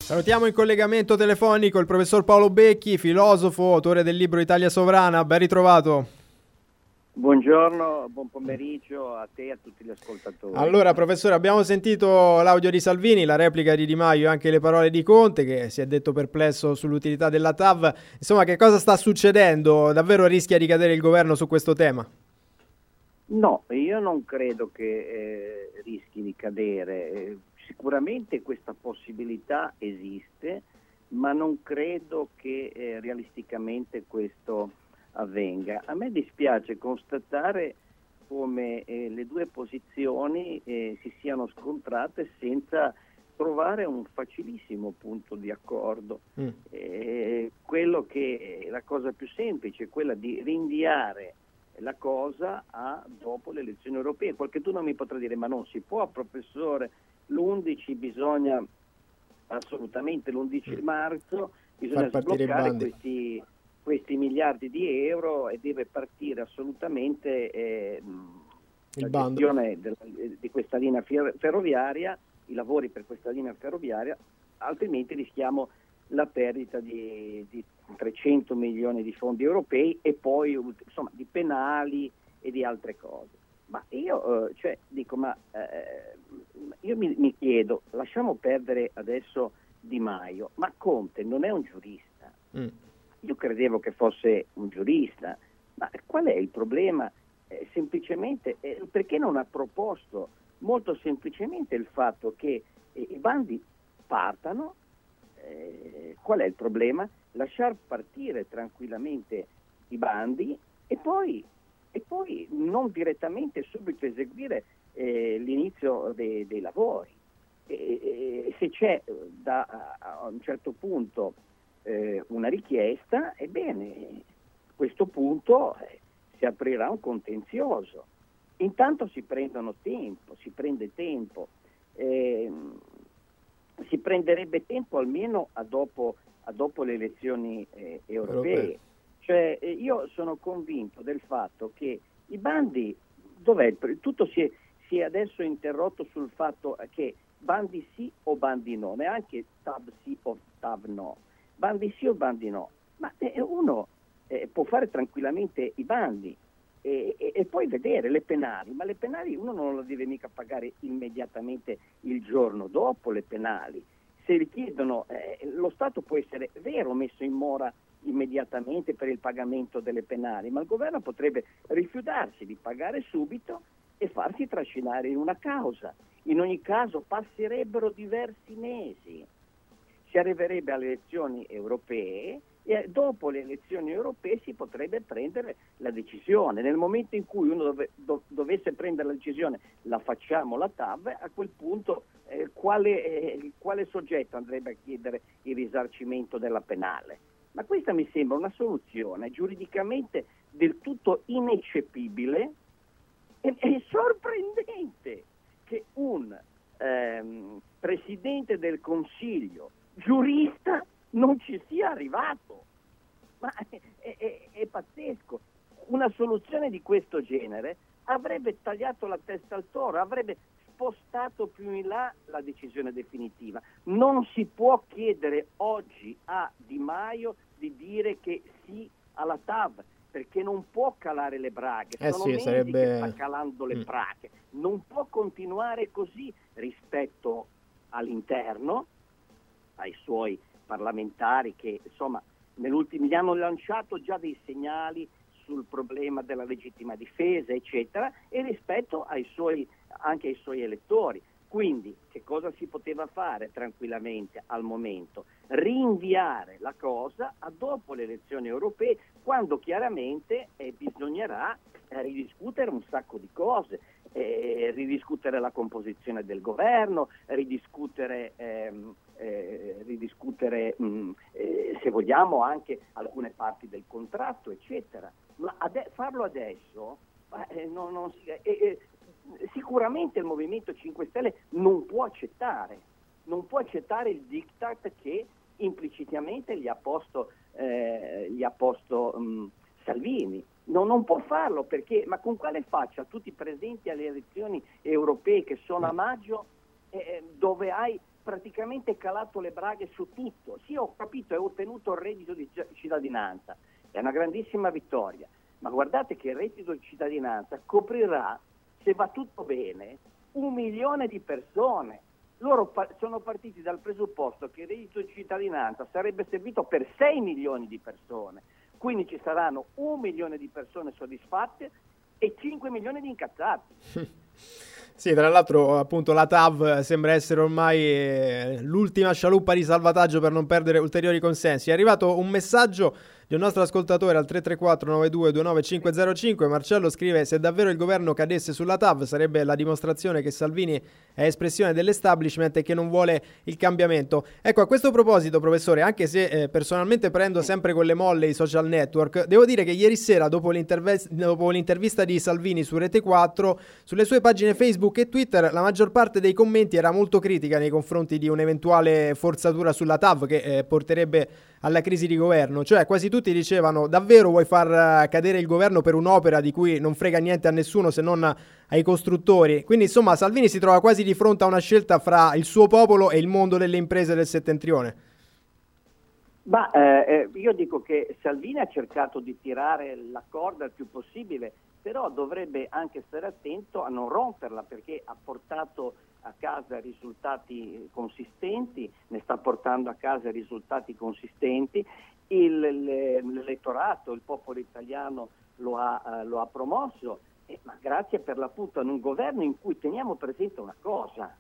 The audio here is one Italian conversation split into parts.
Salutiamo in collegamento telefonico il professor Paolo Becchi, filosofo, autore del libro Italia Sovrana. Ben ritrovato. Buongiorno, buon pomeriggio a te e a tutti gli ascoltatori. Allora, professore, abbiamo sentito l'audio di Salvini, la replica di Di Maio e anche le parole di Conte, che si è detto perplesso sull'utilità della TAV. Insomma, che cosa sta succedendo? Davvero rischia di cadere il governo su questo tema? No, io non credo che rischi di cadere. Sicuramente questa possibilità esiste, ma non credo che realisticamente questo avvenga. A me dispiace constatare come le due posizioni si siano scontrate senza trovare un facilissimo punto di accordo. Quello che è la cosa più semplice è quella di rinviare la cosa a dopo le elezioni europee. Qualcuno mi potrà dire: ma non si può, professore, l'11 bisogna assolutamente, l'11 marzo bisogna sbloccare questi miliardi di euro e deve partire assolutamente la gestione di questa linea ferroviaria, i lavori per questa linea ferroviaria, altrimenti rischiamo la perdita di 300 milioni di fondi europei e poi insomma di penali e di altre cose. Ma io io mi chiedo, lasciamo perdere adesso Di Maio, ma Conte non è un giurista. Io credevo che fosse un giurista, ma qual è il problema? Semplicemente perché non ha proposto molto semplicemente il fatto che i bandi partano. Qual è il problema? Lasciar partire tranquillamente i bandi e poi non direttamente subito eseguire l'inizio dei lavori. Se c'è a un certo punto una richiesta, ebbene a questo punto si aprirà un contenzioso. Intanto si prende tempo. Si prenderebbe tempo almeno a dopo le elezioni europee. Cioè, io sono convinto del fatto che i bandi, tutto si è adesso interrotto sul fatto che bandi sì o bandi no, neanche TAV sì o TAV no, bandi sì o bandi no, ma uno può fare tranquillamente i bandi e poi vedere le penali, ma le penali uno non le deve mica pagare immediatamente il giorno dopo. Le penali, se richiedono, lo Stato può essere vero messo in mora immediatamente per il pagamento delle penali, ma il governo potrebbe rifiutarsi di pagare subito e farsi trascinare in una causa. In ogni caso passerebbero diversi mesi, si arriverebbe alle elezioni europee e dopo le elezioni europee si potrebbe prendere la decisione. Nel momento in cui uno dovesse prendere la decisione, la facciamo la TAV, a quel punto quale soggetto andrebbe a chiedere il risarcimento della penale? Ma questa mi sembra una soluzione giuridicamente del tutto ineccepibile e sorprendente che un Presidente del Consiglio giurista non ci sia arrivato. Ma è pazzesco. Una soluzione di questo genere avrebbe tagliato la testa al toro, avrebbe spostato più in là la decisione definitiva. Non si può chiedere oggi a Di Maio di dire che sì alla TAV, perché non può calare le braghe, sono mesi che sta calando le braghe, non può continuare così rispetto all'interno, ai suoi parlamentari che insomma gli hanno lanciato già dei segnali sul problema della legittima difesa eccetera, e rispetto anche ai suoi elettori. Quindi che cosa si poteva fare tranquillamente al momento? Rinviare la cosa a dopo le elezioni europee, quando chiaramente bisognerà ridiscutere un sacco di cose, ridiscutere la composizione del governo, ridiscutere se vogliamo anche alcune parti del contratto eccetera. Ma farlo adesso sicuramente il Movimento 5 Stelle non può accettare il diktat che implicitamente gli ha posto Salvini. Non può farlo, perché ma con quale faccia tutti presenti alle elezioni europee che sono a maggio, dove hai praticamente calato le braghe su tutto. Sì, ho capito, hai ottenuto il reddito di cittadinanza, è una grandissima vittoria, ma guardate che il reddito di cittadinanza coprirà, se va tutto bene, 1 milione di persone. Loro sono partiti dal presupposto che il reddito di cittadinanza sarebbe servito per 6 milioni di persone, quindi ci saranno 1 milione di persone soddisfatte e 5 milioni di incazzati. Sì, tra l'altro appunto la TAV sembra essere ormai l'ultima scialuppa di salvataggio per non perdere ulteriori consensi. È arrivato un messaggio di un nostro ascoltatore al 334-9229-505. Marcello scrive: se davvero il governo cadesse sulla TAV sarebbe la dimostrazione che Salvini è espressione dell'establishment e che non vuole il cambiamento. Ecco, a questo proposito, professore, anche se personalmente prendo sempre con le molle i social network, devo dire che ieri sera, dopo l'intervista di Salvini su Rete 4, sulle sue pagine Facebook e Twitter, la maggior parte dei commenti era molto critica nei confronti di un'eventuale forzatura sulla TAV che porterebbe alla crisi di governo. Cioè quasi tutti dicevano: davvero vuoi far cadere il governo per un'opera di cui non frega niente a nessuno se non ai costruttori? Quindi insomma Salvini si trova quasi di fronte a una scelta fra il suo popolo e il mondo delle imprese del settentrione. Ma io dico che Salvini ha cercato di tirare la corda il più possibile, però dovrebbe anche stare attento a non romperla, perché ha portato a casa risultati consistenti, ne sta portando a casa risultati consistenti, l'elettorato, il popolo italiano lo ha promosso, ma grazie per l'appunto a un governo in cui teniamo presente una cosa,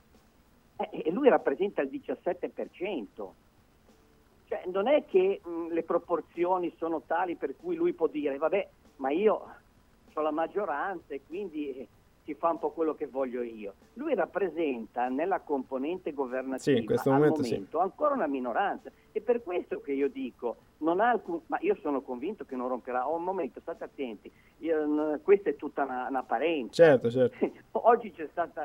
e lui rappresenta il 17%, cioè non è che le proporzioni sono tali per cui lui può dire vabbè, ma io ho la maggioranza e quindi si fa un po' quello che voglio io. Lui rappresenta nella componente governativa in questo momento sì, ancora una minoranza, e per questo che io dico non ha alcun, ma io sono convinto che non romperà. Un momento, state attenti, questa è tutta una parentesi. Certo. Oggi c'è stata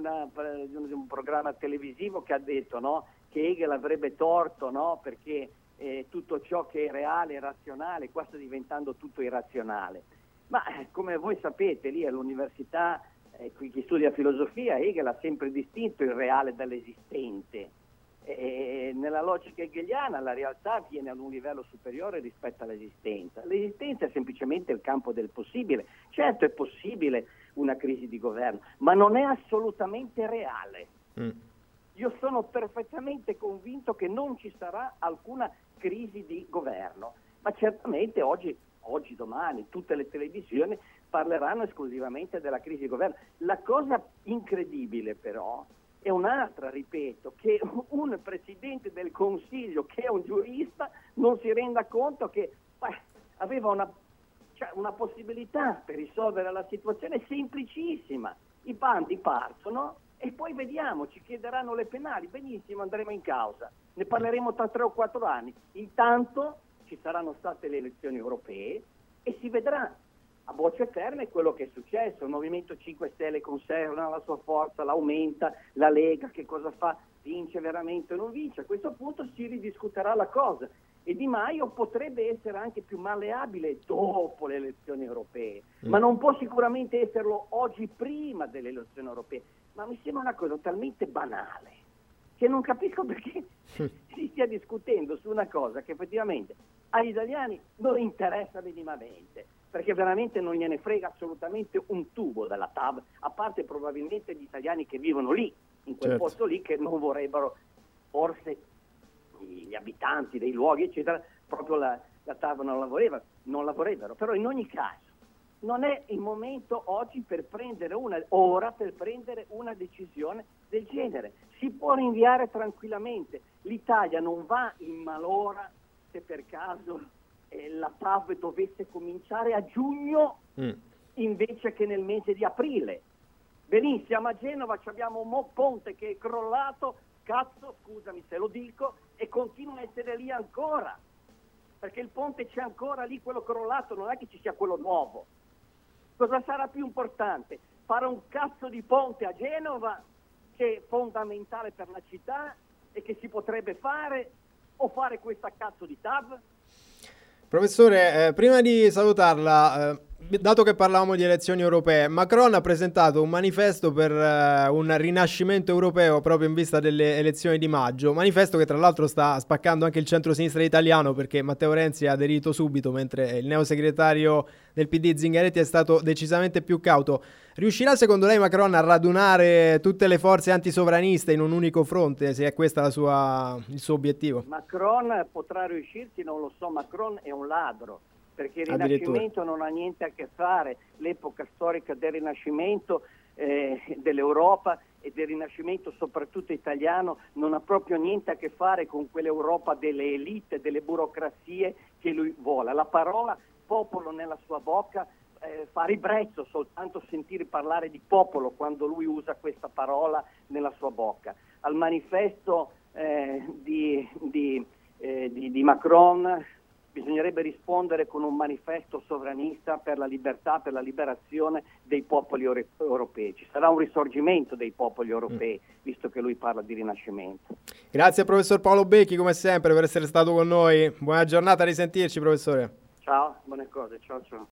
un programma televisivo che ha detto, no, che Hegel avrebbe torto, no, perché tutto ciò che è reale e razionale qua sta diventando tutto irrazionale. Ma come voi sapete, lì all'università, chi studia filosofia, Hegel ha sempre distinto il reale dall'esistente. Nella logica hegeliana la realtà viene ad un livello superiore rispetto all'esistenza. L'esistenza è semplicemente il campo del possibile. Certo è possibile una crisi di governo, ma non è assolutamente reale. Io sono perfettamente convinto che non ci sarà alcuna crisi di governo, ma certamente oggi, domani, tutte le televisioni parleranno esclusivamente della crisi di governo. La cosa incredibile però è un'altra, ripeto, che un presidente del Consiglio che è un giurista non si renda conto che aveva una possibilità per risolvere la situazione semplicissima. I bandi partono e poi vediamo, ci chiederanno le penali, benissimo, andremo in causa, ne parleremo tra 3 o 4 anni. Intanto ci saranno state le elezioni europee e si vedrà a bocce ferme quello che è successo. Il Movimento 5 Stelle conserva la sua forza, l'aumenta, la Lega che cosa fa? Vince veramente o non vince? A questo punto si ridiscuterà la cosa e Di Maio potrebbe essere anche più malleabile dopo le elezioni europee, ma non può sicuramente esserlo oggi prima delle elezioni europee. Ma mi sembra una cosa talmente banale che non capisco perché si stia discutendo su una cosa che effettivamente agli italiani non interessa minimamente, perché veramente non gliene frega assolutamente un tubo della TAV, a parte probabilmente gli italiani che vivono lì, in quel posto lì, che non vorrebbero, forse gli abitanti dei luoghi eccetera, proprio la TAV non la vorrebbero, però in ogni caso non è il momento oggi per prendere una decisione del genere. Si può rinviare tranquillamente. L'Italia non va in malora se per caso la TAV dovesse cominciare a giugno invece che nel mese di aprile. Benissimo, siamo a Genova, abbiamo un ponte che è crollato, cazzo, scusami se lo dico, e continua a essere lì ancora, perché il ponte c'è ancora lì, quello crollato, non è che ci sia quello nuovo. Cosa sarà più importante? Fare un cazzo di ponte a Genova, che è fondamentale per la città e che si potrebbe fare, o fare questa cazzo di TAV? Professore, prima di salutarla, dato che parlavamo di elezioni europee, Macron ha presentato un manifesto per un rinascimento europeo proprio in vista delle elezioni di maggio, manifesto che tra l'altro sta spaccando anche il centro-sinistra italiano, perché Matteo Renzi ha aderito subito, mentre il neosegretario del PD Zingaretti è stato decisamente più cauto. Riuscirà secondo lei Macron a radunare tutte le forze antisovraniste in un unico fronte, se è questo il suo obiettivo? Macron potrà riuscirci, non lo so. Macron è un ladro, perché il Rinascimento non ha niente a che fare, l'epoca storica del Rinascimento dell'Europa e del Rinascimento soprattutto italiano non ha proprio niente a che fare con quell'Europa delle elite, delle burocrazie che lui vuole. La parola popolo nella sua bocca fa ribrezzo soltanto sentire parlare di popolo quando lui usa questa parola nella sua bocca. Al manifesto di Macron bisognerebbe rispondere con un manifesto sovranista per la libertà, per la liberazione dei popoli europei. Ci sarà un risorgimento dei popoli europei, visto che lui parla di rinascimento. Grazie professor Paolo Becchi, come sempre, per essere stato con noi. Buona giornata, a risentirci professore. Ciao, buone cose, ciao ciao.